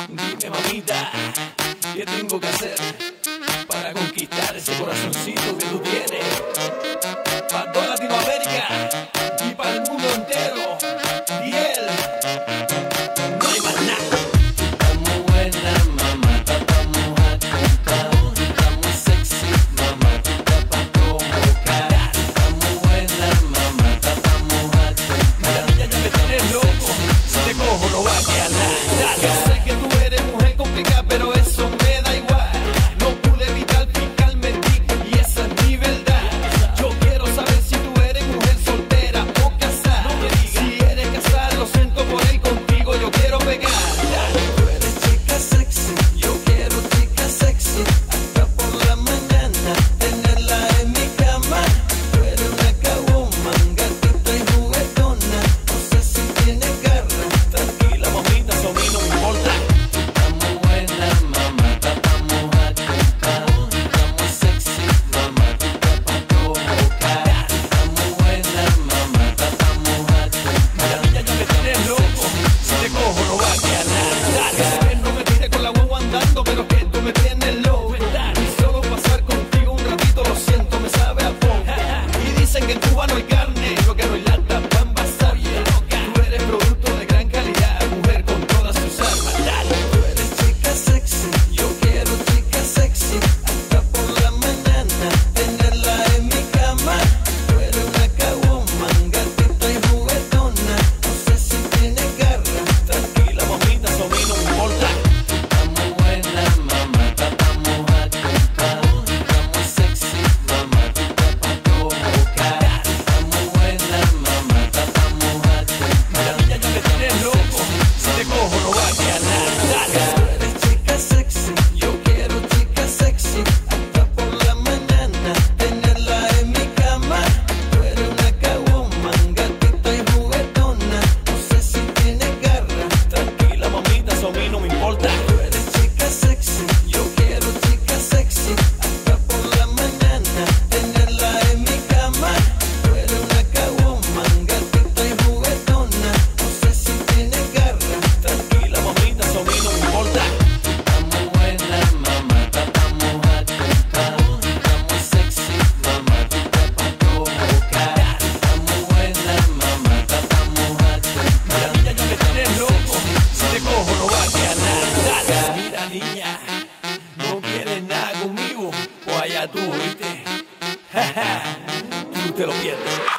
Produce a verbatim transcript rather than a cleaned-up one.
Dime, mamita, ¿qué tengo que hacer para conquistar ese corazoncito que tú tienes? Para toda Latinoamérica y para el mundo entero. Y él, no hay más nada. Está muy buena, mamá, está muy acutada, está muy sexy, mamá, está pa' provocar. Está muy buena, mamá, está muy acutada. Ya, ya me tienes loco, si te cojo no va a quedar nada. Yo sé que tú eres mujer complicada, pero eso me da igual. No pude evitar picarme en ti y esa es mi verdad. Yo quiero saber si tú eres mujer soltera o casada. Si eres casada, lo siento por él, contigo yo quiero pegar. Tú eres chica sexy, yo quiero chica sexy. Hasta por la mañana, tenerla en mi cama. Tú eres una cawoman, gatita y juguetona. No sé si tienes garra. Tranquila, mamita, eso a mí no me importa. Está muy buena, mamá, está muy acutada, está muy sexy, mamá, está pa' provocar. Está muy buena, mamá, está muy acutada. Ya, ya me tienes loco, si te cojo no va a quedar nada. Dale, no me tires con la huevo andando, pero que tú me tienes loco. Y solo pasar contigo un ratito, lo siento, me sabe a poco. Y dicen que en Cuba no hay carne, lo que no hay lata, pamba, sabia. Tú eres producto de gran calidad, mujer con todas sus armas. Dale. Tú eres chica sexy, yo quiero chica sexy. Hasta por la mañana, tenerla en mi cama. Tú eres una cawoman, gatita y juguetona. No sé si tienes garra. Tranquila, mamita, eso a mí no me importa. Está muy buena, mamá, está muy acutada, está muy sexy, mamá, está pa' provocar. Está muy buena, mamá, está muy acutada. Ya, ya me tienes loco, si te cojo no va a quedar nada. Tú eres chica sexy, yo quiero chica sexy. Hasta por la mañana, tenerla en mi cama. Tú eres una cawoman, gatita y juguetona. No sé si tienes garra. Tranquila, mamita, eso a mí no me importa. Tú eres chica sexy, yo quiero chica sexy. Hasta por la mañana, tenerla en mi cama. Tú eres una cawoman, gatita y juguetona. No sé si tienes garra. Tranquila, mamita, eso a mí no me importa. Está muy buena, mamá, está muy acutada, está muy sexy, mamá, está pa' provocar. Está muy buena, mamá, está muy acutada. Ya, ya me tienes loco, si te cojo no va a quedar nada. Mira, niña, no quieres nada conmigo, pues allá tú, ¿viste? Tú te lo pierdes.